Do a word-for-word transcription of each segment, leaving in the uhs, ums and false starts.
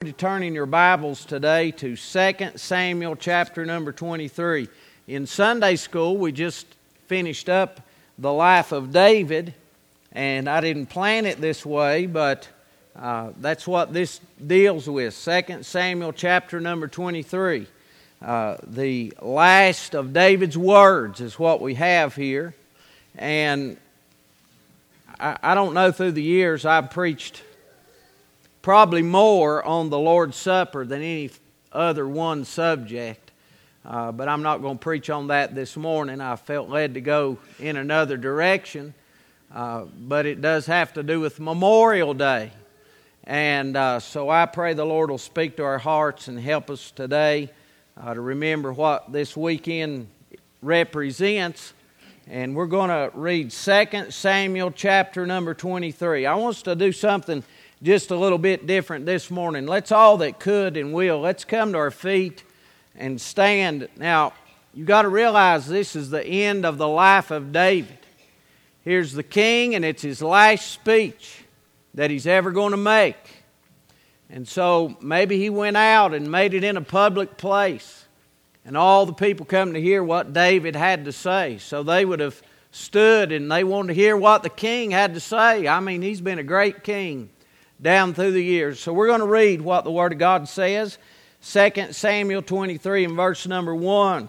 to turn in your Bibles today to Second Samuel chapter number twenty-three. In Sunday school, we just finished up the life of David, and I didn't plan it this way, but uh, that's what this deals with. Second Samuel chapter number twenty-three. Uh, the last of David's words is what we have here. And I, I don't know, through the years I've preached probably more on the Lord's Supper than any other one subject. Uh, but I'm not going to preach on that this morning. I felt led to go in another direction. Uh, but it does have to do with Memorial Day. And uh, so I pray the Lord will speak to our hearts and help us today uh, to remember what this weekend represents. And we're going to read Second Samuel chapter number twenty-three. I want us to do something just a little bit different this morning. Let's all that could and will, let's come to our feet and stand. Now, you got to realize this is the end of the life of David. Here's the king, and it's his last speech that he's ever going to make. And so maybe he went out and made it in a public place, and all the people come to hear what David had to say. So they would have stood and they wanted to hear what the king had to say. I mean, he's been a great king down through the years. So we're going to read what the Word of God says. Second Samuel twenty-three and verse number one.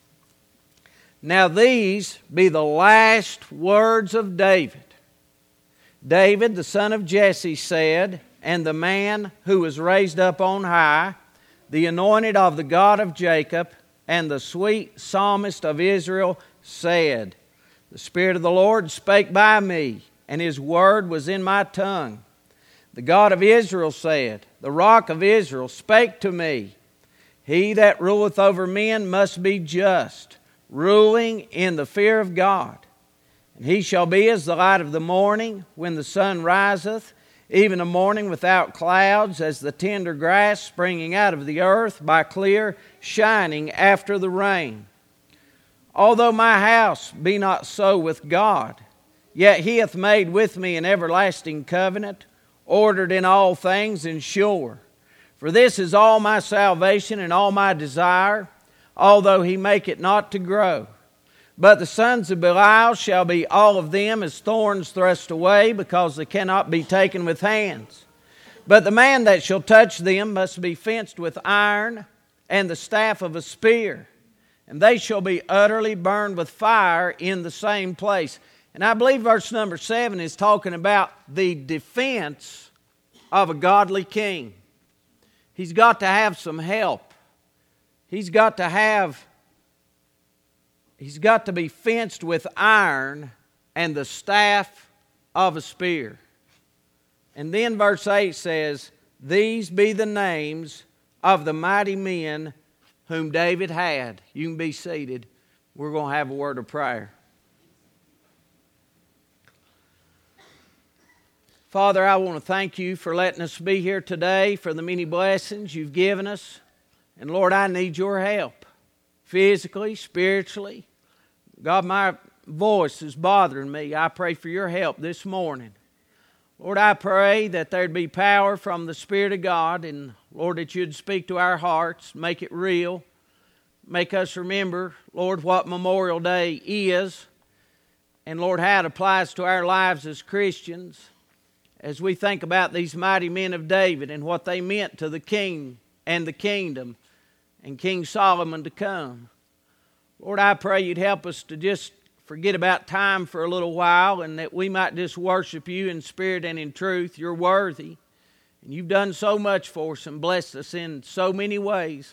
Now these be the last words of David. David, the son of Jesse, said, and the man who was raised up on high, the anointed of the God of Jacob, and the sweet psalmist of Israel, said, the Spirit of the Lord spake by me, and His word was in my tongue. The God of Israel said, the rock of Israel spake to me. He that ruleth over men must be just, ruling in the fear of God. And he shall be as the light of the morning, when the sun riseth, even a morning without clouds, as the tender grass springing out of the earth by clear shining after the rain. Although my house be not so with God, yet He hath made with me an everlasting covenant, ordered in all things and sure. For this is all my salvation and all my desire, although He make it not to grow. But the sons of Belial shall be all of them as thorns thrust away, because they cannot be taken with hands. But the man that shall touch them must be fenced with iron and the staff of a spear, and they shall be utterly burned with fire in the same place. And I believe verse number seven is talking about the defense of a godly king. He's got to have some help. He's got to have, he's got to be fenced with iron and the staff of a spear. And then verse eight says, these be the names of the mighty men whom David had. You can be seated. We're going to have a word of prayer. Father, I want to thank You for letting us be here today, for the many blessings You've given us. And Lord, I need Your help, physically, spiritually. God, my voice is bothering me. I pray for Your help this morning. Lord, I pray that there'd be power from the Spirit of God, and Lord, that You'd speak to our hearts, make it real. Make us remember, Lord, what Memorial Day is, and Lord, how it applies to our lives as Christians, as we think about these mighty men of David and what they meant to the king and the kingdom and King Solomon to come. Lord, I pray You'd help us to just forget about time for a little while, and that we might just worship You in spirit and in truth. You're worthy, and You've done so much for us and blessed us in so many ways.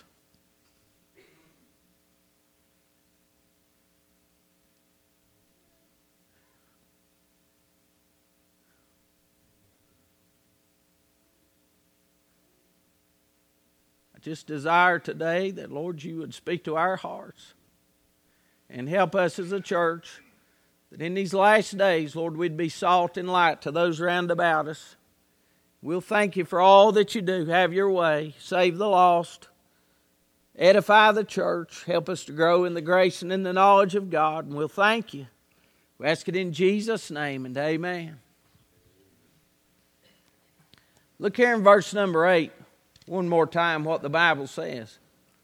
Just desire today that, Lord, You would speak to our hearts and help us as a church, that in these last days, Lord, we'd be salt and light to those round about us. We'll thank You for all that You do. Have Your way. Save the lost. Edify the church. Help us to grow in the grace and in the knowledge of God. And we'll thank You. We ask it in Jesus' name, and amen. Look here in verse number eight. one more time what the Bible says.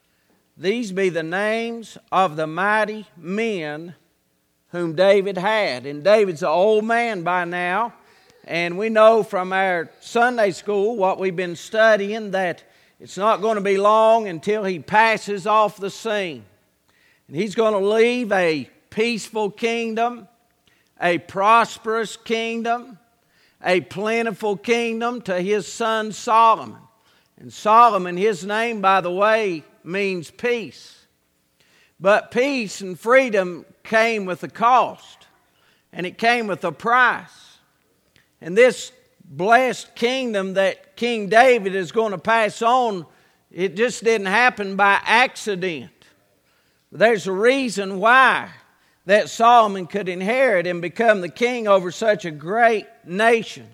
These be the names of the mighty men whom David had. And David's an old man by now. And we know from our Sunday school, what we've been studying, that it's not going to be long until he passes off the scene. And he's going to leave a peaceful kingdom, a prosperous kingdom, a plentiful kingdom to his son Solomon. And Solomon, his name, by the way, means peace. But peace and freedom came with a cost, and it came with a price. And this blessed kingdom that King David is going to pass on, it just didn't happen by accident. There's a reason why that Solomon could inherit and become the king over such a great nation.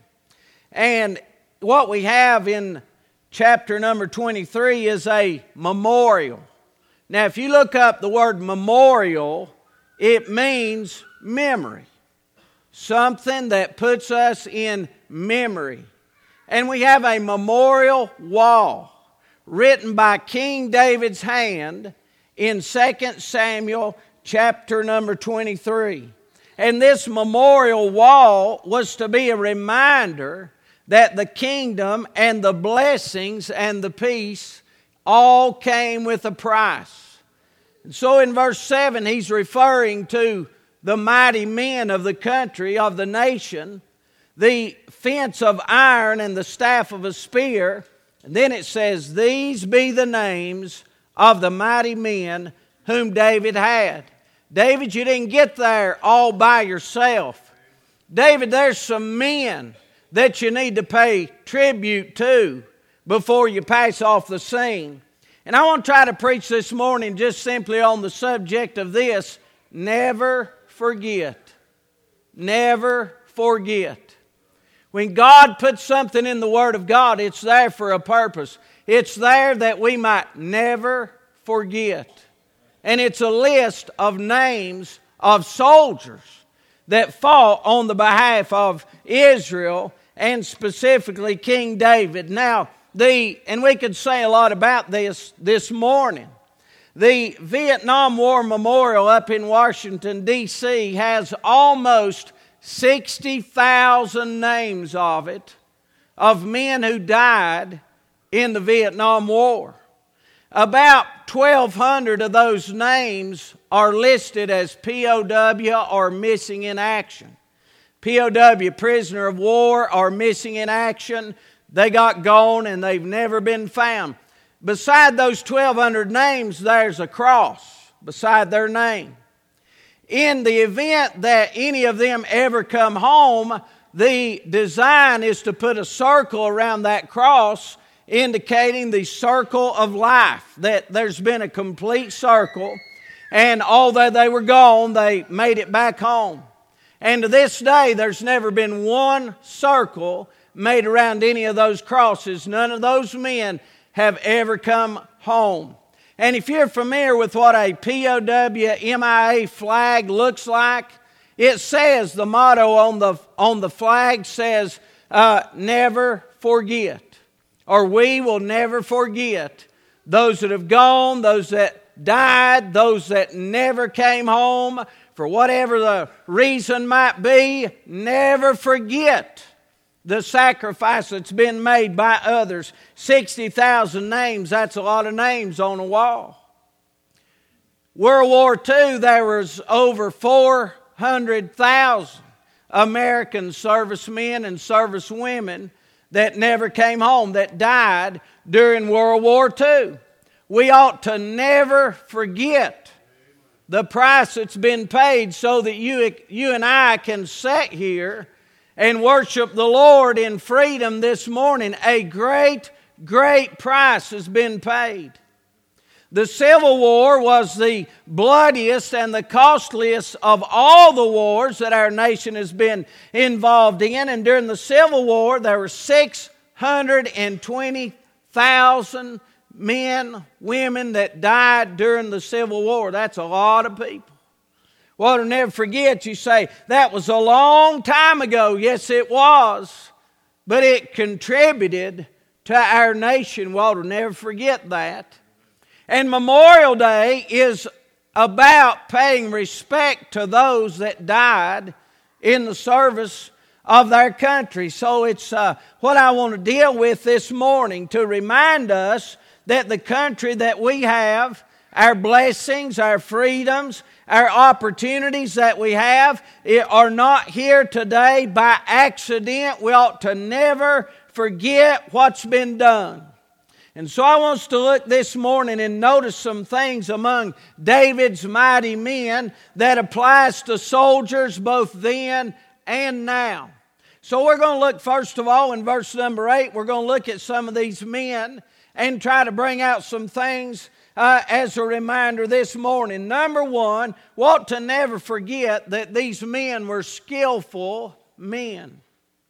And what we have in chapter number twenty-three is a memorial. Now, if you look up the word memorial, it means memory. Something that puts us in memory. And we have a memorial wall written by King David's hand in Second Samuel chapter number twenty-three. And this memorial wall was to be a reminder that the kingdom and the blessings and the peace all came with a price. And so in verse seven, he's referring to the mighty men of the country, of the nation, the fence of iron and the staff of a spear. And then it says, these be the names of the mighty men whom David had. David, you didn't get there all by yourself. David, there's some men that you need to pay tribute to before you pass off the scene. And I want to try to preach this morning just simply on the subject of this: never forget. Never forget. When God puts something in the Word of God, it's there for a purpose. It's there that we might never forget. And it's a list of names of soldiers that fought on the behalf of Israel, and specifically King David. Now, the and we could say a lot about this this morning. The Vietnam War Memorial up in Washington, D C has almost sixty thousand names of it, of men who died in the Vietnam War. About twelve hundred of those names are listed as P O W or missing in action. P O W, prisoner of war, or missing in action. They got gone and they've never been found. Beside those twelve hundred names, there's a cross beside their name. In the event that any of them ever come home, the design is to put a circle around that cross, indicating the circle of life, that there's been a complete circle, and although they were gone, they made it back home. And to this day, there's never been one circle made around any of those crosses. None of those men have ever come home. And if you're familiar with what a P O W M I A flag looks like, it says, the motto on the, on the flag says, uh, never forget. Or we will never forget those that have gone, those that died, those that never came home, for whatever the reason might be. Never forget the sacrifice that's been made by others. sixty thousand names, that's a lot of names on a wall. World War Two, there was over four hundred thousand American servicemen and servicewomen that never came home, that died during World War Two. We ought to never forget the price that's been paid so that you, you and I can sit here and worship the Lord in freedom this morning. A great, great price has been paid. The Civil War was the bloodiest and the costliest of all the wars that our nation has been involved in. And during the Civil War, there were six hundred twenty thousand men, women that died during the Civil War. That's a lot of people. Well, to never forget, you say, that was a long time ago. Yes, it was. But it contributed to our nation. We ought to never forget that. And Memorial Day is about paying respect to those that died in the service of their country. So it's uh, what I want to deal with this morning, to remind us that the country that we have, our blessings, our freedoms, our opportunities that we have are not here today by accident. We ought to never forget what's been done. And so I want us to look this morning and notice some things among David's mighty men that applies to soldiers both then and now. So we're going to look first of all in verse number eight. We're going to look at some of these men and try to bring out some things uh, as a reminder this morning. Number one, we ought to never forget that these men were skillful men.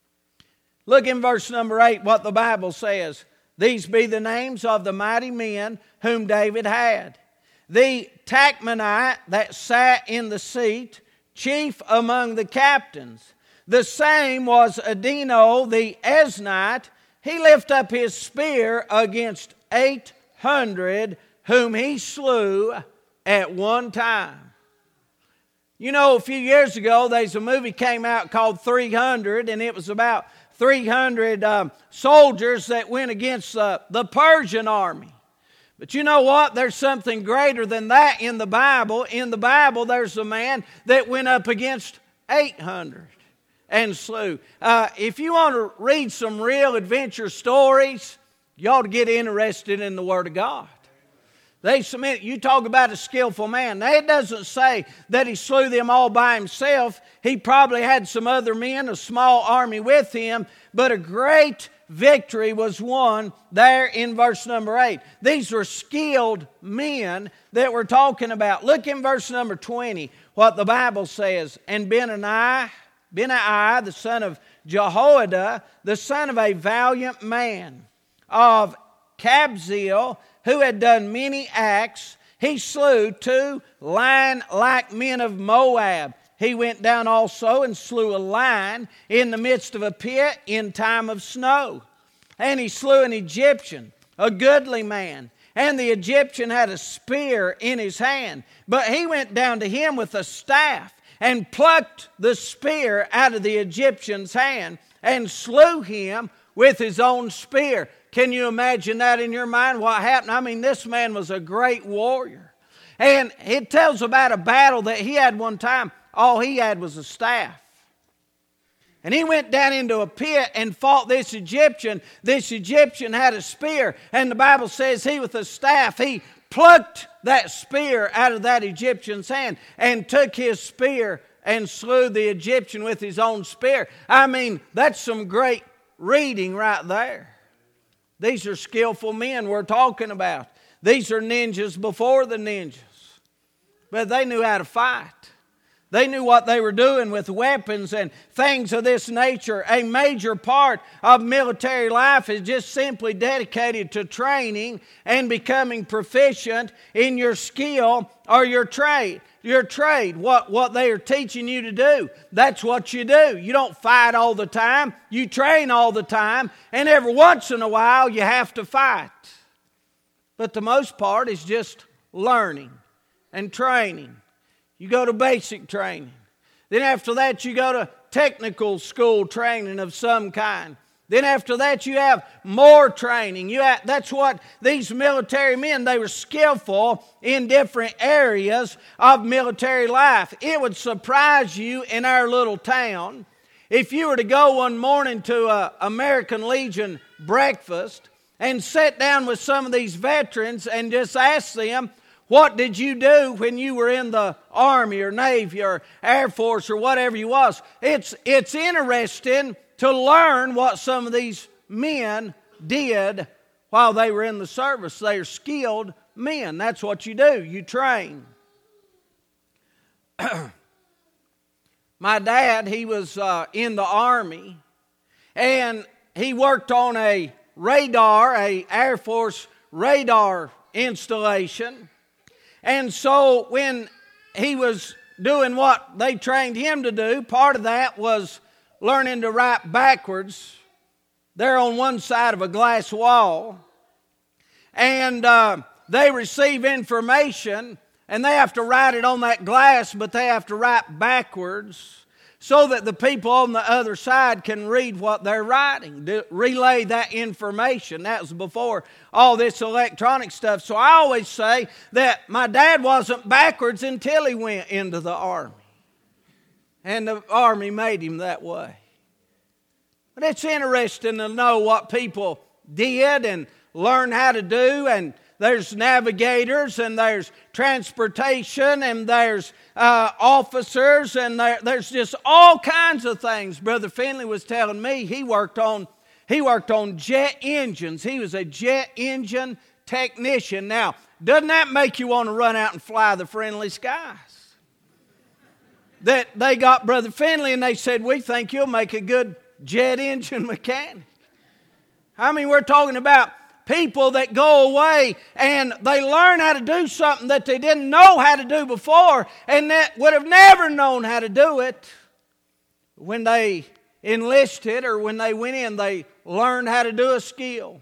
Look in verse number eight what the Bible says. These be the names of the mighty men whom David had. The Tachmonite that sat in the seat, chief among the captains. The same was Adino the Eznite. He lifted up his spear against eight hundred whom he slew at one time. You know, a few years ago, there's a movie came out called three hundred, and it was about three hundred um, soldiers that went against uh, the Persian army. But you know what? There's something greater than that in the Bible. In the Bible, there's a man that went up against eight hundred and slew. Uh, if you want to read some real adventure stories, you ought to get interested in the Word of God. They submit. You talk about a skillful man. Now, it doesn't say that he slew them all by himself. He probably had some other men, a small army with him, but a great victory was won there in verse number eight. These were skilled men that we're talking about. Look in verse number twenty, what the Bible says. And Benaiah, Benaiah, the son of Jehoiada, the son of a valiant man of Kabzeel, who had done many acts, he slew two lion-like men of Moab. He went down also and slew a lion in the midst of a pit in time of snow. And he slew an Egyptian, a goodly man. And the Egyptian had a spear in his hand. But he went down to him with a staff and plucked the spear out of the Egyptian's hand and slew him with his own spear. Can you imagine that in your mind? What happened? I mean, this man was a great warrior. And it tells about a battle that he had one time. All he had was a staff. And he went down into a pit and fought this Egyptian. This Egyptian had a spear. And the Bible says he with a staff, he plucked that spear out of that Egyptian's hand and took his spear and slew the Egyptian with his own spear. I mean, that's some great reading right there. These are skillful men we're talking about. These are ninjas before the ninjas. But they knew how to fight. They knew what they were doing with weapons and things of this nature. A major part of military life is just simply dedicated to training and becoming proficient in your skill or your trade. Your trade, what, what they are teaching you to do. That's what you do. You don't fight all the time. You train all the time. And every once in a while you have to fight. But the most part is just learning and training. You go to basic training. Then after that you go to technical school training of some kind. Then after that you have more training. You have, that's what these military men, they were skillful in different areas of military life. It would surprise you in our little town if you were to go one morning to an American Legion breakfast and sit down with some of these veterans and just ask them, what did you do when you were in the Army or Navy or Air Force or whatever you was? It's, it's interesting to learn what some of these men did while they were in the service. They are skilled men. That's what you do. You train. My dad, he was uh, in the Army, and he worked on a radar, a Air Force radar installation. And so when he was doing what they trained him to do, part of that was learning to write backwards They're on one side of a glass wall, and uh, they receive information, and they have to write it on that glass, but they have to write backwards so that the people on the other side can read what they're writing, to relay that information. That was before all this electronic stuff. So I always say that my dad wasn't backwards until he went into the Army. And the Army made him that way. But it's interesting to know what people did and learn how to do. And there's navigators, and there's transportation, and there's uh, officers, and there, there's just all kinds of things. Brother Finley was telling me he worked on he worked on jet engines. He was a jet engine technician. Now, doesn't that make you want to run out and fly the friendly skies? That they got Brother Finley, and they said, "We think you'll make a good jet engine mechanic." I mean, we're talking about people that go away and they learn how to do something that they didn't know how to do before, and that would have never known how to do it. When they enlisted or when they went in, they learned how to do a skill.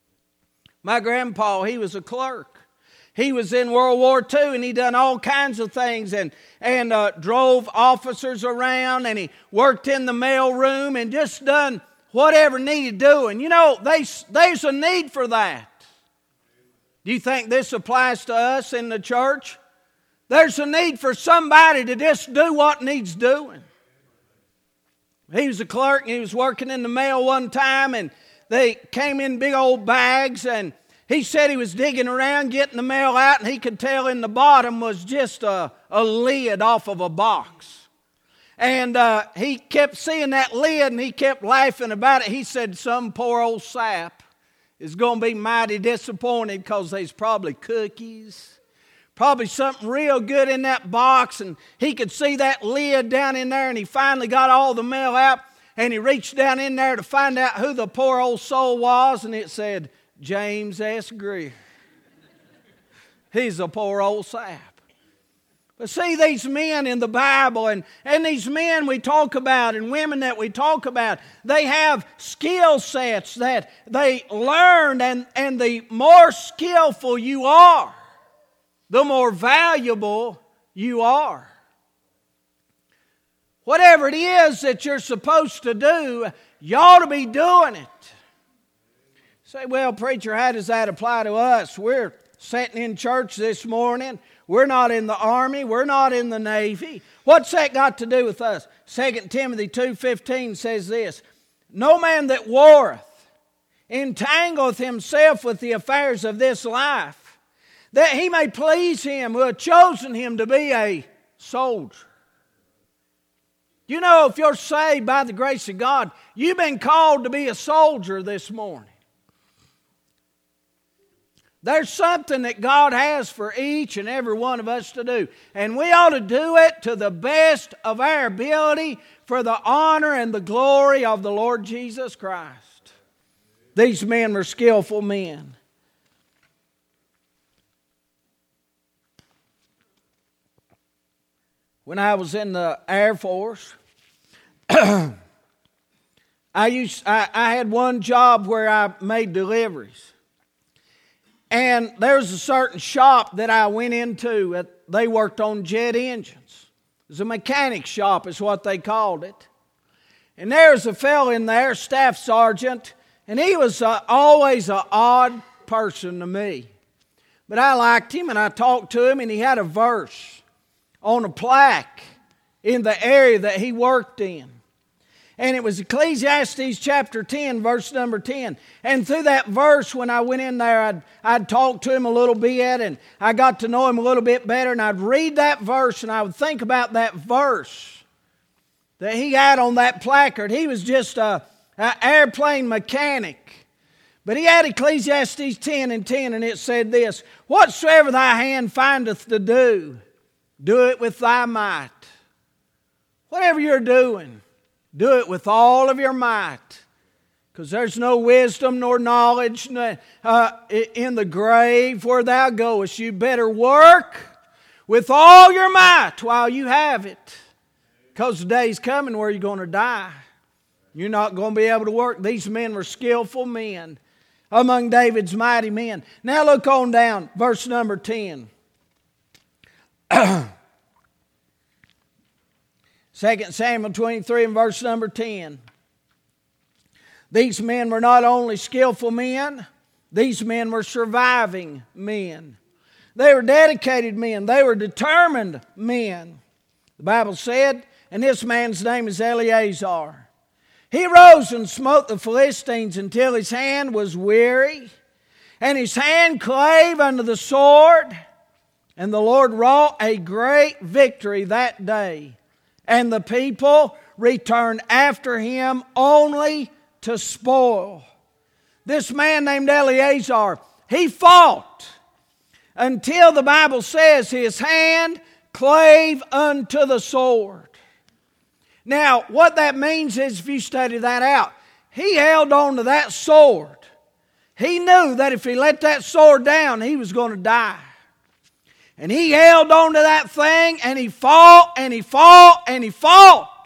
My grandpa, he was a clerk. He was in World War Two, and he done all kinds of things, and, and uh, drove officers around, and he worked in the mail room and just done whatever needed doing. You know, they, there's a need for that. Do you think this applies to us in the church? There's a need for somebody to just do what needs doing. He was a clerk, and he was working in the mail one time, and they came in big old bags, and he said he was digging around getting the mail out, and he could tell in the bottom was just a, a lid off of a box. And uh, he kept seeing that lid, and he kept laughing about it. He said, "Some poor old sap is going to be mighty disappointed because there's probably cookies, probably something real good in that box." And he could see that lid down in there, and he finally got all the mail out, and he reached down in there to find out who the poor old soul was, and it said, "James S. Greer." He's a poor old sap. But see, these men in the Bible, and, and these men we talk about, and women that we talk about, they have skill sets that they learned, and, and the more skillful you are, the more valuable you are. Whatever it is that you're supposed to do, you ought to be doing it. Say, "Well, preacher, how does that apply to us? We're sitting in church this morning. We're not in the army. We're not in the Navy. What's that got to do with us?" Second Timothy two fifteen says this, "No man that warreth entangleth himself with the affairs of this life, that he may please him who hath chosen him to be a soldier." You know, if you're saved by the grace of God, you've been called to be a soldier this morning. There's something that God has for each and every one of us to do. And we ought to do it to the best of our ability for the honor and the glory of the Lord Jesus Christ. These men were skillful men. When I was in the Air Force, I used I, I had one job where I made deliveries. And there was a certain shop that I went into. They worked on jet engines. It was a mechanic shop is what they called it. And there was a fellow in there, staff sergeant, and he was uh, always an odd person to me. But I liked him, and I talked to him, and he had a verse on a plaque in the area that he worked in. And it was Ecclesiastes chapter ten, verse number ten. And through that verse, when I went in there, I'd, I'd talk to him a little bit, and I got to know him a little bit better. And I'd read that verse, and I would think about that verse that he had on that placard. He was just a, an airplane mechanic. But he had Ecclesiastes ten and ten, and it said this, "Whatsoever thy hand findeth to do, do it with thy might." Whatever you're doing, do it with all of your might, because there's no wisdom nor knowledge uh, in the grave where thou goest. You better work with all your might while you have it, because the day's coming where you're going to die. You're not going to be able to work. These men were skillful men among David's mighty men. Now look on down, verse number ten. Second Samuel twenty-three and verse number ten. These men were not only skillful men, these men were surviving men. They were dedicated men. They were determined men. The Bible said, and this man's name is Eleazar. He rose and smote the Philistines until his hand was weary, and his hand clave under the sword. And the Lord wrought a great victory that day. And the people returned after him only to spoil. This man named Eleazar, he fought until the Bible says his hand clave unto the sword. Now, what that means is, if you study that out, he held on to that sword. He knew that if he let that sword down, he was going to die. And he held on to that thing, and he fought, and he fought, and he fought.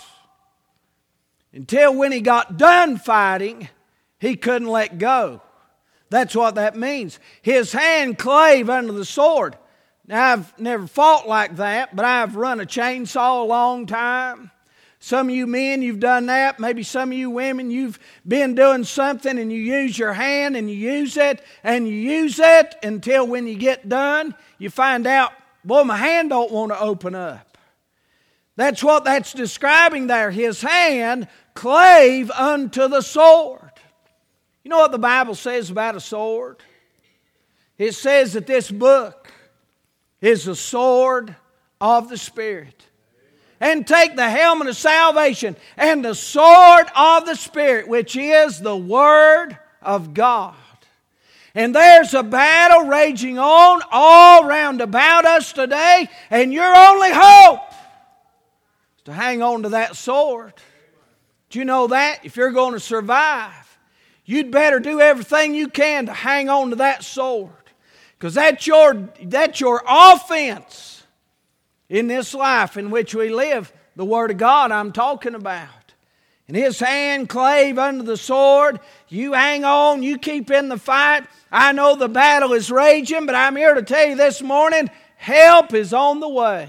Until when he got done fighting, he couldn't let go. That's what that means. His hand clave under the sword. Now, I've never fought like that, but I've run a chainsaw a long time. Some of you men, you've done that. Maybe some of you women, you've been doing something and you use your hand and you use it and you use it until when you get done, you find out, boy, my hand don't want to open up. That's what that's describing there. His hand clave unto the sword. You know what the Bible says about a sword? It says that this book is the sword of the Spirit. And take the helmet of salvation and the sword of the Spirit, which is the Word of God. And there's a battle raging on all round about us today, and your only hope is to hang on to that sword. Do you know that? If you're going to survive, you'd better do everything you can to hang on to that sword. Because that's your, that's your offense. In this life in which we live, the Word of God I'm talking about. And his hand clave under the sword. You hang on, you keep in the fight. I know the battle is raging, but I'm here to tell you this morning, help is on the way.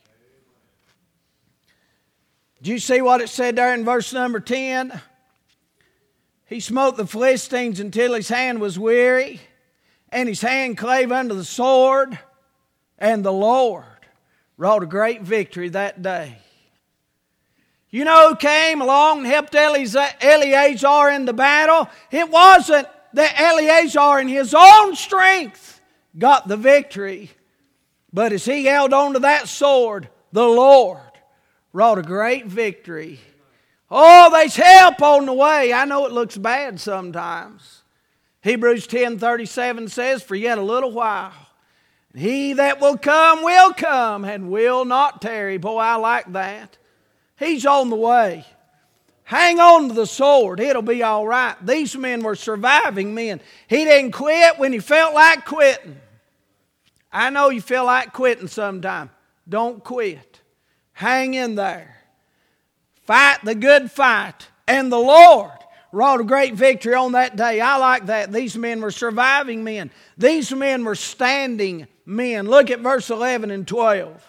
Do you see what it said there in verse number ten? He smote the Philistines until his hand was weary, and his hand clave under the sword, and the Lord wrought a great victory that day. You know who came along and helped Eleazar in the battle? It wasn't that Eleazar in his own strength got the victory. But as he held on to that sword, the Lord wrought a great victory. Oh, there's help on the way. I know it looks bad sometimes. Hebrews ten thirty-seven says, for yet a little while, he that will come will come and will not tarry. Boy, I like that. He's on the way. Hang on to the sword. It'll be all right. These men were surviving men. He didn't quit when he felt like quitting. I know you feel like quitting sometime. Don't quit. Hang in there. Fight the good fight. And the Lord wrought a great victory on that day. I like that. These men were surviving men. These men were standing men. Look at verse eleven and twelve.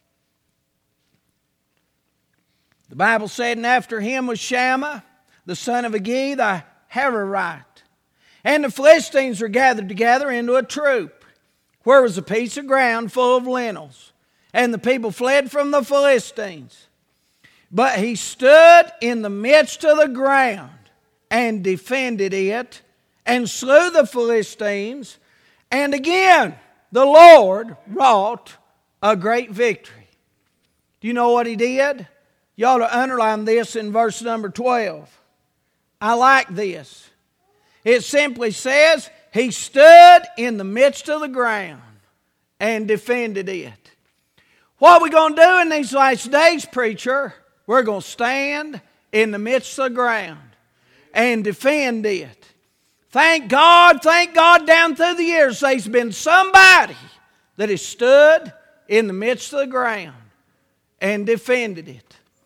The Bible said, and after him was Shammah, the son of Agee, the Hararite. And the Philistines were gathered together into a troop, where was a piece of ground full of lentils. And the people fled from the Philistines. But he stood in the midst of the ground and defended it, and slew the Philistines. And again, the Lord wrought a great victory. Do you know what he did? You ought to underline this in verse number twelve. I like this. It simply says, he stood in the midst of the ground and defended it. What are we going to do in these last days, preacher? We're going to stand in the midst of the ground and defend it. Thank God, thank God down through the years there's been somebody that has stood in the midst of the ground and defended it.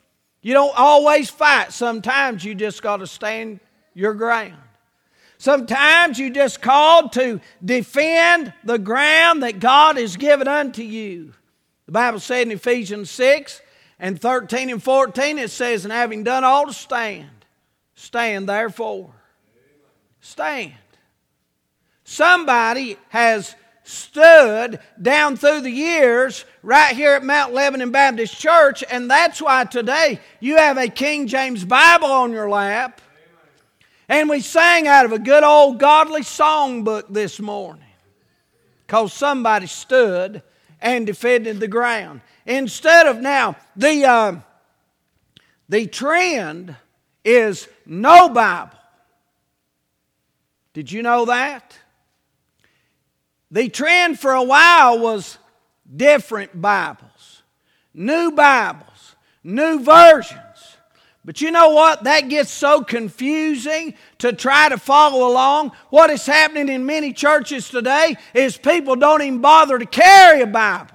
You don't always fight. Sometimes you just got to stand your ground. Sometimes you just called to defend the ground that God has given unto you. The Bible said in Ephesians six and thirteen and fourteen, it says, and having done all to stand, stand therefore. Stand. Somebody has stood down through the years right here at Mount Lebanon Baptist Church, and that's why today you have a King James Bible on your lap. And we sang out of a good old godly songbook this morning because somebody stood and defended the ground. Instead of now, the, uh, the trend is no Bible. Did you know that? The trend for a while was different Bibles, new Bibles, new versions. But you know what? That gets so confusing to try to follow along. What is happening in many churches today is people don't even bother to carry a Bible.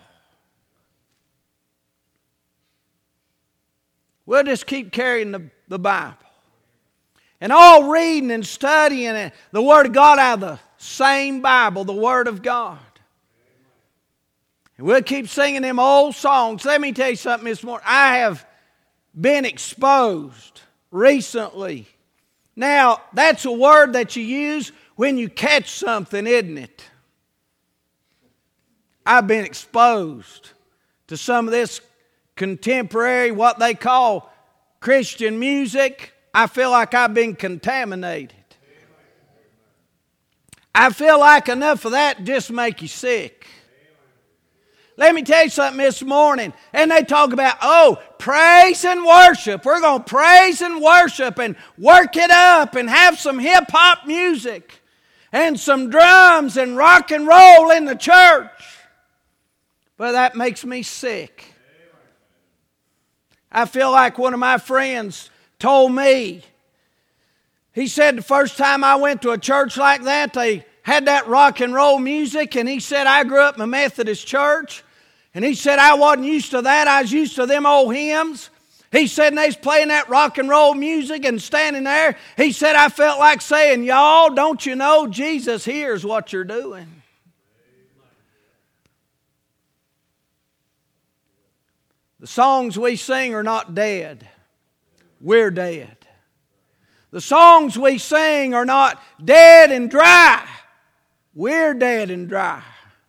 We'll just keep carrying the, the Bible. And all reading and studying the Word of God out of the same Bible, the Word of God. And we'll keep singing them old songs. Let me tell you something this morning. I have been exposed recently. Now, that's a word that you use when you catch something, isn't it? I've been exposed to some of this contemporary, what they call Christian music. I feel like I've been contaminated. I feel like enough of that just make you sick. Let me tell you something this morning. And they talk about, oh, praise and worship. We're going to praise and worship and work it up and have some hip-hop music and some drums and rock and roll in the church. But that makes me sick. I feel like one of my friends told me, he said the first time I went to a church like that, they had that rock and roll music, and he said, I grew up in a Methodist church, and he said, I wasn't used to that. I was used to them old hymns. He said, and they was playing that rock and roll music and standing there. He said, I felt like saying, y'all, don't you know Jesus hears what you're doing? The songs we sing are not dead. We're dead. The songs we sing are not dead and dry. We're dead and dry.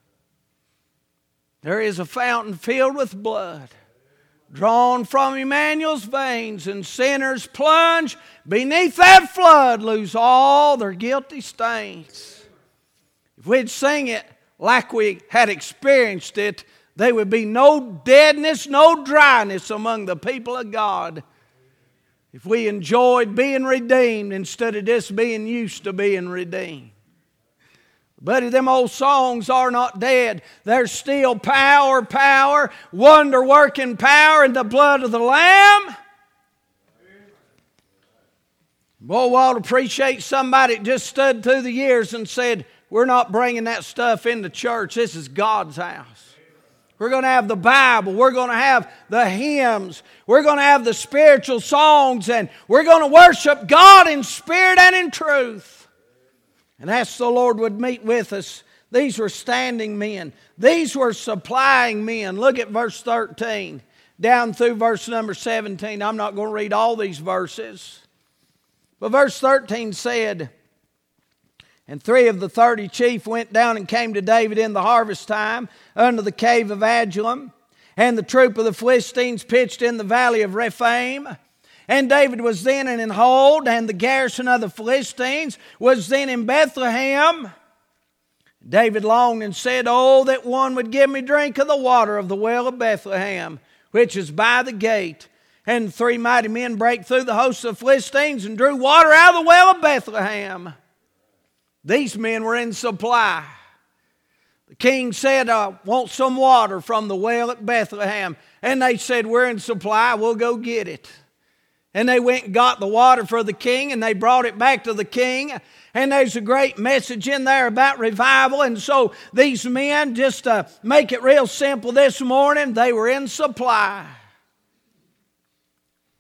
There is a fountain filled with blood, drawn from Emmanuel's veins, and sinners plunge beneath that flood, lose all their guilty stains. If we'd sing it like we had experienced it, there would be no deadness, no dryness among the people of God. If we enjoyed being redeemed instead of just being used to being redeemed. Buddy, them old songs are not dead. There's still power, power, wonder-working power in the blood of the Lamb. Boy, we ought to appreciate somebody that just stood through the years and said, we're not bringing that stuff into church. This is God's house. We're going to have the Bible. We're going to have the hymns. We're going to have the spiritual songs. And we're going to worship God in spirit and in truth. And ask the Lord would meet with us. These were standing men. These were supplying men. Look at verse thirteen. Down through verse number seventeen. I'm not going to read all these verses. But verse thirteen said, and three of the thirty chief went down and came to David in the harvest time under the cave of Adullam. And the troop of the Philistines pitched in the valley of Rephaim. And David was then in hold, and the garrison of the Philistines was then in Bethlehem. David longed and said, oh, that one would give me drink of the water of the well of Bethlehem, which is by the gate. And three mighty men brake through the hosts of the Philistines and drew water out of the well of Bethlehem. These men were in supply. The king said, I want some water from the well at Bethlehem. And they said, we're in supply, we'll go get it. And they went and got the water for the king, and they brought it back to the king. And there's a great message in there about revival. And so these men, just to make it real simple this morning, they were in supply.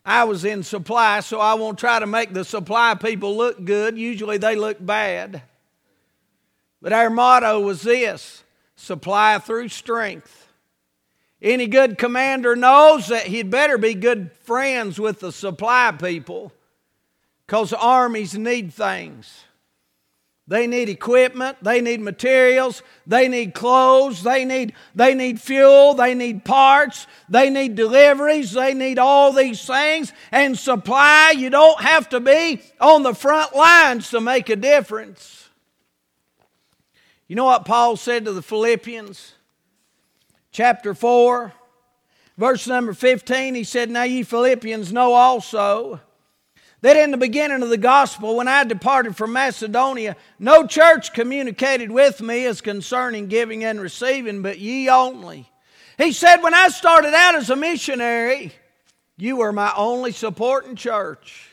I was in supply, so I won't try to make the supply people look good. Usually they look bad. But our motto was this: supply through strength. Any good commander knows that he'd better be good friends with the supply people, because armies need things. They need equipment, they need materials, they need clothes, they need, they need fuel, they need parts, they need deliveries, they need all these things. And supply, you don't have to be on the front lines to make a difference. You know what Paul said to the Philippians? Chapter four, verse number fifteen, he said, "Now ye Philippians know also that in the beginning of the gospel, when I departed from Macedonia, no church communicated with me as concerning giving and receiving, but ye only." He said, when I started out as a missionary, you were my only supporting church.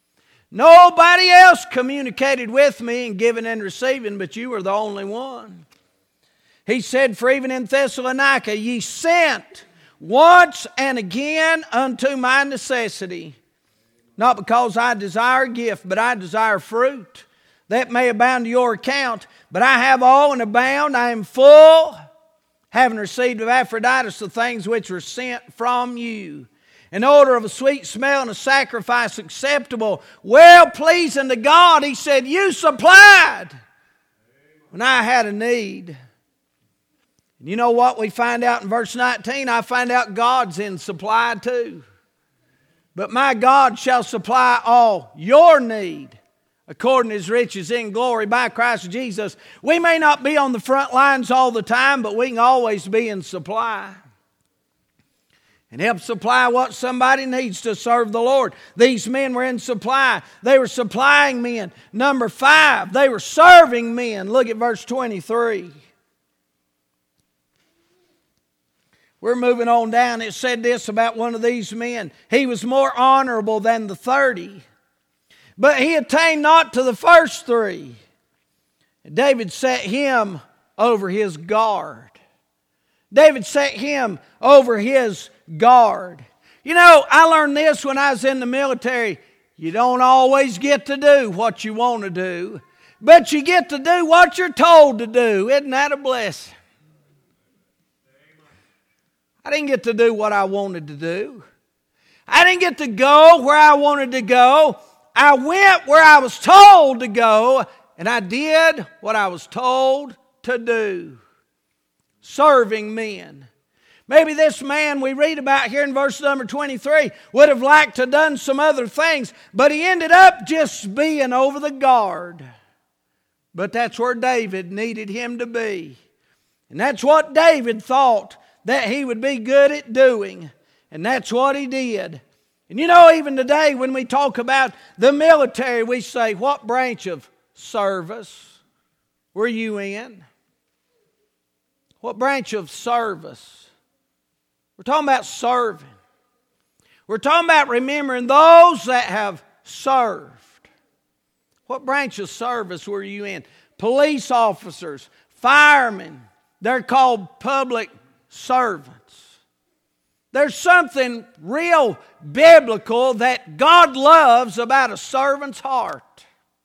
Nobody else communicated with me in giving and receiving, but you were the only one. He said, for even in Thessalonica, ye sent once and again unto my necessity. Not because I desire a gift, but I desire fruit, that may abound to your account. But I have all and abound, I am full, having received of Epaphroditus the things which were sent from you, an odor of a sweet smell and a sacrifice acceptable, well-pleasing to God. He said, you supplied when I had a need. And you know what we find out in verse nineteen? I find out God's in supply too. But my God shall supply all your need according to His riches in glory by Christ Jesus. We may not be on the front lines all the time, but we can always be in supply and help supply what somebody needs to serve the Lord. These men were in supply. They were supplying men. Number five, they were serving men. Look at verse twenty-three. We're moving on down. It said this about one of these men. He was more honorable than the thirty, but he attained not to the first three. David set him over his guard. David set him over his guard. You know, I learned this when I was in the military. You don't always get to do what you want to do, but you get to do what you're told to do. Isn't that a blessing? I didn't get to do what I wanted to do. I didn't get to go where I wanted to go. I went where I was told to go, and I did what I was told to do. Serving men. Maybe this man we read about here in verse number twenty-three would have liked to have done some other things, but he ended up just being over the guard. But that's where David needed him to be. And that's what David thought that he would be good at doing. And that's what he did. And you know, even today when we talk about the military, we say, what branch of service were you in? What branch of service? We're talking about serving. We're talking about remembering those that have served. What branch of service were you in? Police officers, firemen, they're called public servants. There's something real biblical that God loves about a servant's heart.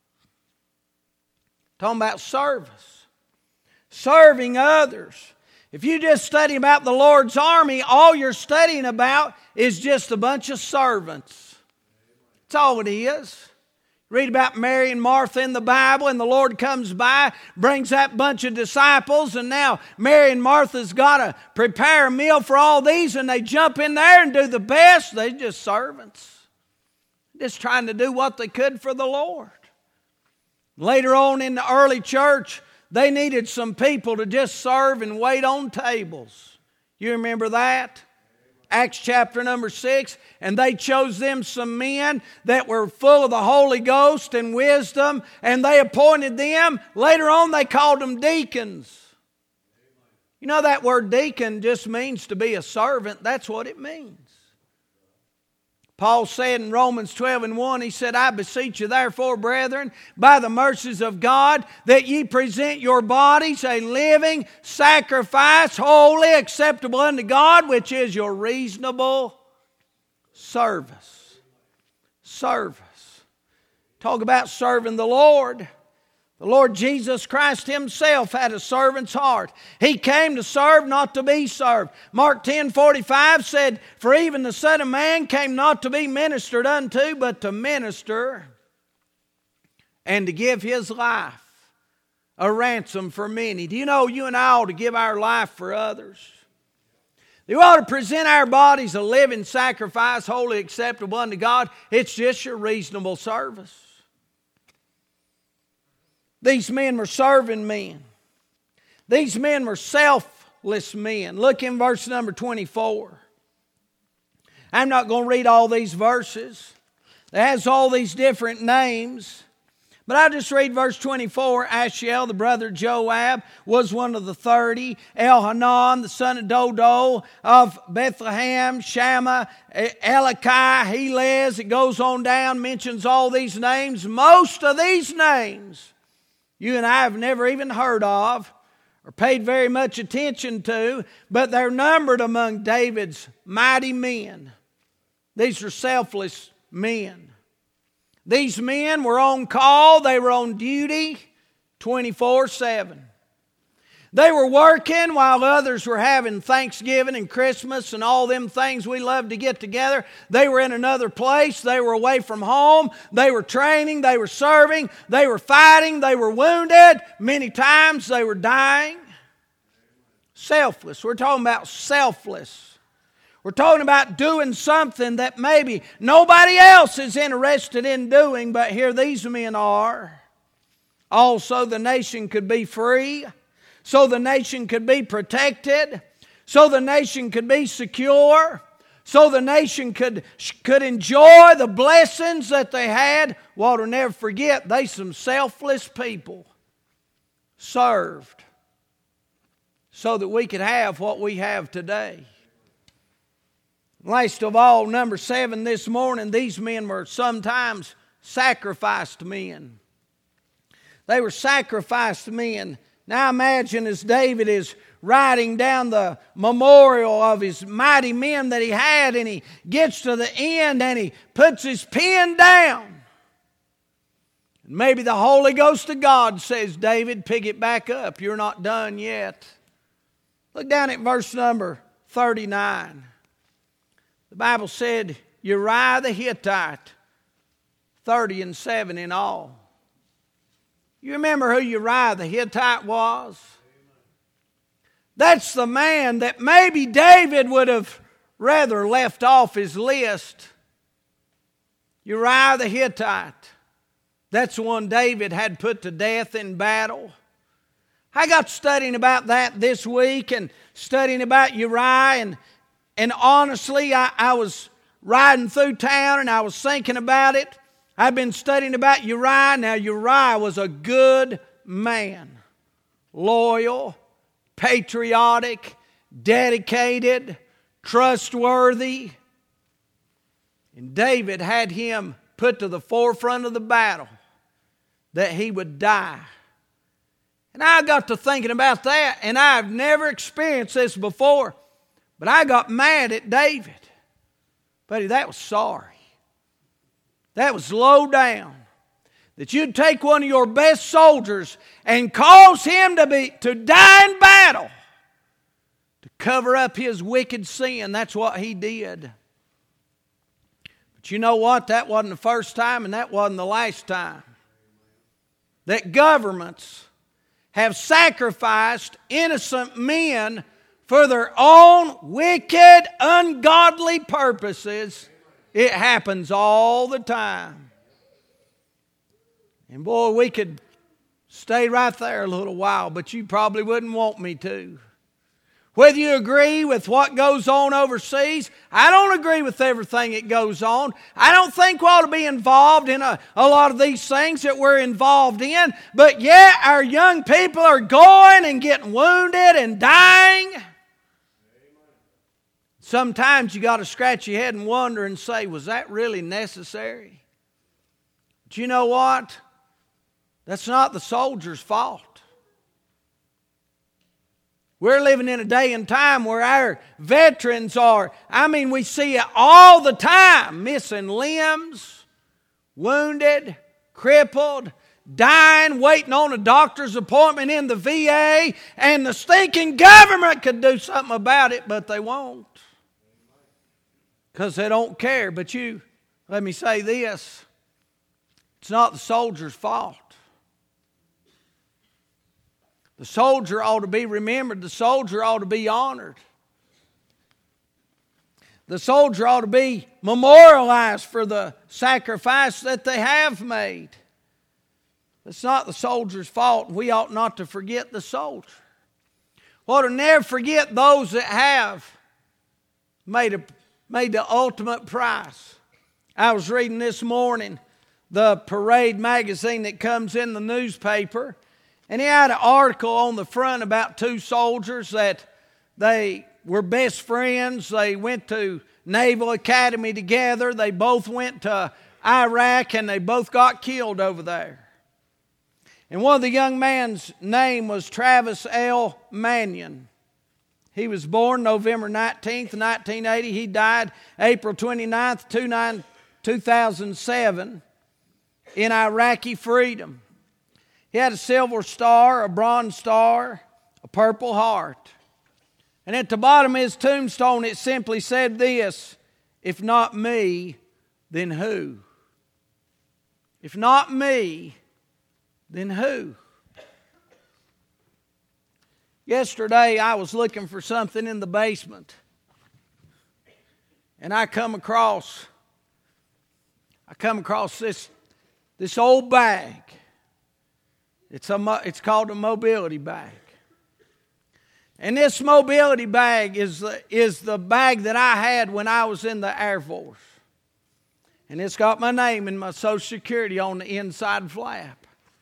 Talking about service. Serving others. If you just study about the Lord's army, all you're studying about is just a bunch of servants. That's all it is. Read about Mary and Martha in the Bible, and the Lord comes by, brings that bunch of disciples, and now Mary and Martha's got to prepare a meal for all these, and they jump in there and do the best. They're just servants. Just trying to do what they could for the Lord. Later on in the early church, they needed some people to just serve and wait on tables. You remember that? Acts chapter number six, and they chose them some men that were full of the Holy Ghost and wisdom, and they appointed them. Later on, they called them deacons. You know, that word deacon just means to be a servant. That's what it means. Paul said in Romans twelve and one, he said, I beseech you therefore, brethren, by the mercies of God, that ye present your bodies a living sacrifice, holy, acceptable unto God, which is your reasonable service. service. Talk about serving the Lord. The Lord Jesus Christ Himself had a servant's heart. He came to serve, not to be served. Mark ten forty-five said, "For even the Son of Man came not to be ministered unto, but to minister and to give His life a ransom for many." Do you know you and I ought to give our life for others? You ought to present our bodies a living sacrifice, wholly acceptable unto God. It's just your reasonable service. These men were serving men. These men were selfless men. Look in verse number twenty-four. I'm not going to read all these verses. It has all these different names. But I'll just read verse twenty-four. Ashiel, the brother of Joab, was one of the thirty. Elhanan, the son of Dodo of Bethlehem. Shammah, Elikai, Helez. It goes on down, mentions all these names. Most of these names you and I have never even heard of or paid very much attention to, but they're numbered among David's mighty men. These are selfless men. These men were on call. They were on duty twenty-four seven. They were working while others were having Thanksgiving and Christmas and all them things we love to get together. They were in another place. They were away from home. They were training. They were serving. They were fighting. They were wounded. Many times they were dying. Selfless. We're talking about selfless. We're talking about doing something that maybe nobody else is interested in doing, but here these men are. Also, the nation could be free, so the nation could be protected, so the nation could be secure, so the nation could, could enjoy the blessings that they had. Well, to never forget, they some selfless people served so that we could have what we have today. Last of all, number seven this morning, these men were sometimes sacrificed men. They were sacrificed men. Now imagine as David is writing down the memorial of his mighty men that he had, and he gets to the end and he puts his pen down. Maybe the Holy Ghost of God says, "David, pick it back up. You're not done yet." Look down at verse number thirty-nine. The Bible said Uriah the Hittite, thirty and seven in all. You remember who Uriah the Hittite was? That's the man that maybe David would have rather left off his list. Uriah the Hittite. That's the one David had put to death in battle. I got studying about that this week and studying about Uriah, and, and honestly, I, I was riding through town and I was thinking about it. I've been studying about Uriah. Now, Uriah was a good man. Loyal, patriotic, dedicated, trustworthy. And David had him put to the forefront of the battle that he would die. And I got to thinking about that, and I've never experienced this before, but I got mad at David. Buddy, that was sorry. That was low down. That you'd take one of your best soldiers and cause him to be to die in battle to cover up his wicked sin. That's what he did. But you know what? That wasn't the first time, and that wasn't the last time that governments have sacrificed innocent men for their own wicked, ungodly purposes. It happens all the time. And boy, we could stay right there a little while, but you probably wouldn't want me to. Whether you agree with what goes on overseas, I don't agree with everything that goes on. I don't think we ought to be involved in a, a lot of these things that we're involved in. But yet our young people are going and getting wounded and dying. Sometimes you got to scratch your head and wonder and say, was that really necessary? But you know what? That's not the soldier's fault. We're living in a day and time where our veterans are, I mean, we see it all the time, missing limbs, wounded, crippled, dying, waiting on a doctor's appointment in the V A, and the stinking government could do something about it, but they won't. Because they don't care. But you, let me say this, it's not the soldier's fault. The soldier ought to be remembered. The soldier ought to be honored. The soldier ought to be memorialized for the sacrifice that they have made. It's not the soldier's fault. We ought not to forget the soldier. We ought to never forget those that have made, a, made the ultimate price. I was reading this morning the Parade magazine that comes in the newspaper, and he had an article on the front about two soldiers that they were best friends. They went to Naval Academy together. They both went to Iraq, and they both got killed over there. And one of the young man's name was Travis L. Manion. He was born November nineteenth, nineteen eighty. He died April twenty-ninth, two thousand seven in Iraqi freedom. He had a silver star, a bronze star, a purple heart. And at the bottom of his tombstone it simply said this, if not me, then who? If not me, then who? Yesterday I was looking for something in the basement, and I come across I come across this this old bag. It's a it's called a mobility bag. And this mobility bag is the, is the bag that I had when I was in the Air Force. And it's got my name and my Social Security on the inside flap.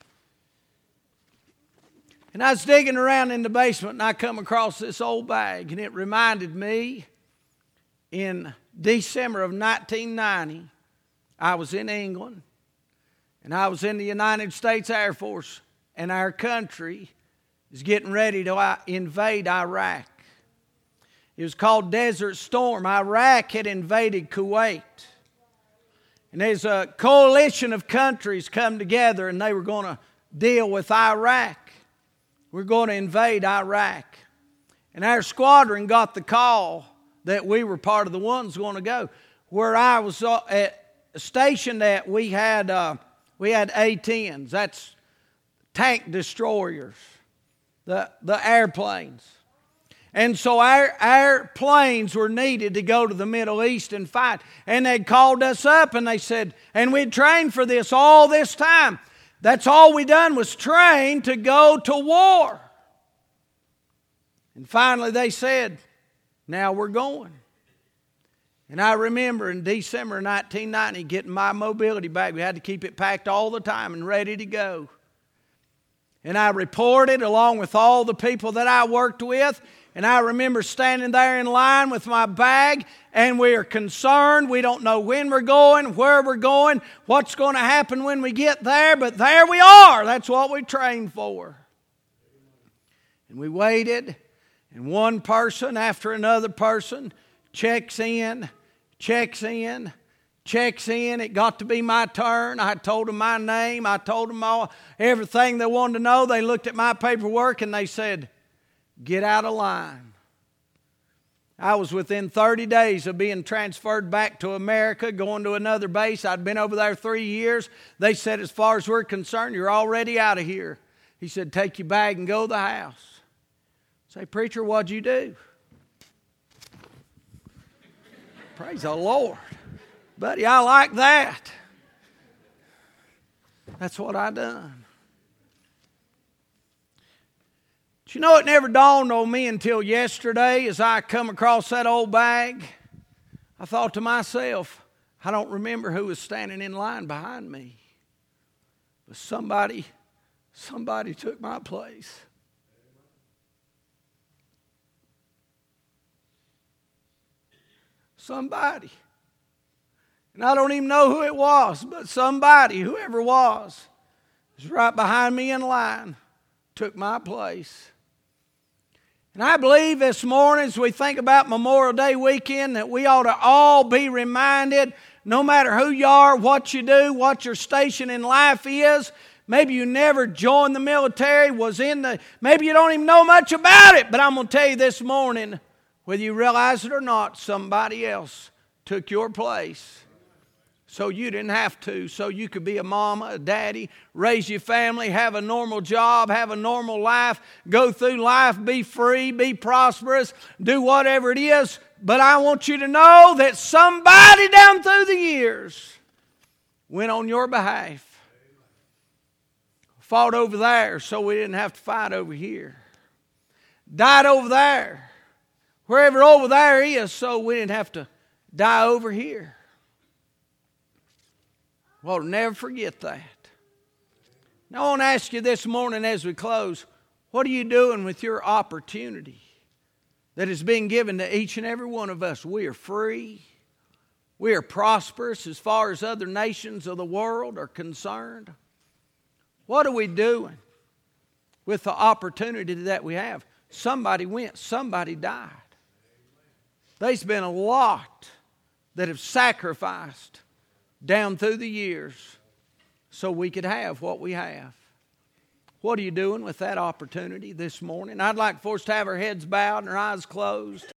And I was digging around in the basement, and I come across this old bag, and it reminded me in December of nineteen ninety, I was in England, and I was in the United States Air Force, and our country is getting ready to invade Iraq. It was called Desert Storm. Iraq had invaded Kuwait. And there's a coalition of countries come together, and they were going to deal with Iraq. We're going to invade Iraq. And our squadron got the call that we were part of the ones going to go. Where I was at, stationed at, we had uh, we had A tens. That's tank destroyers, the, the airplanes. And so our, our planes were needed to go to the Middle East and fight. And they'd called us up and they said, and we'd trained for this all this time. That's all we done was train to go to war. And finally they said, now we're going. And I remember in December nineteen ninety getting my mobility bag. We had to keep it packed all the time and ready to go. And I reported along with all the people that I worked with. And I remember standing there in line with my bag, and we are concerned. We don't know when we're going, where we're going, what's going to happen when we get there, but there we are. That's what we trained for. And we waited, and one person after another person checks in, checks in, checks in. It got to be my turn. I told them my name. I told them all everything they wanted to know. They looked at my paperwork, and they said, get out of line. I was within thirty days of being transferred back to America, going to another base. I'd been over there three years. They said, as far as we're concerned, you're already out of here. He said, take your bag and go to the house. I say, preacher, what'd you do? Praise the Lord. Buddy, I like that. That's what I done. You know, it never dawned on me until yesterday as I come across that old bag. I thought to myself, I don't remember who was standing in line behind me. But somebody, somebody took my place. Somebody. And I don't even know who it was, but somebody, whoever it was, was right behind me in line, took my place. And I believe this morning as we think about Memorial Day weekend that we ought to all be reminded no matter who you are, what you do, what your station in life is. Maybe you never joined the military, was in the, maybe you don't even know much about it. But I'm going to tell you this morning, whether you realize it or not, somebody else took your place. So you didn't have to. So you could be a mama, a daddy, raise your family, have a normal job, have a normal life, go through life, be free, be prosperous, do whatever it is. But I want you to know that somebody down through the years went on your behalf. Fought over there so we didn't have to fight over here. Died over there. Wherever over there is so we didn't have to die over here. Well, never forget that. Now I want to ask you this morning as we close, what are you doing with your opportunity that is being given to each and every one of us? We are free. We are prosperous as far as other nations of the world are concerned. What are we doing with the opportunity that we have? Somebody went, somebody died. There's been a lot that have sacrificed down through the years so we could have what we have. What are you doing with that opportunity this morning? I'd like for us to have our heads bowed and our eyes closed.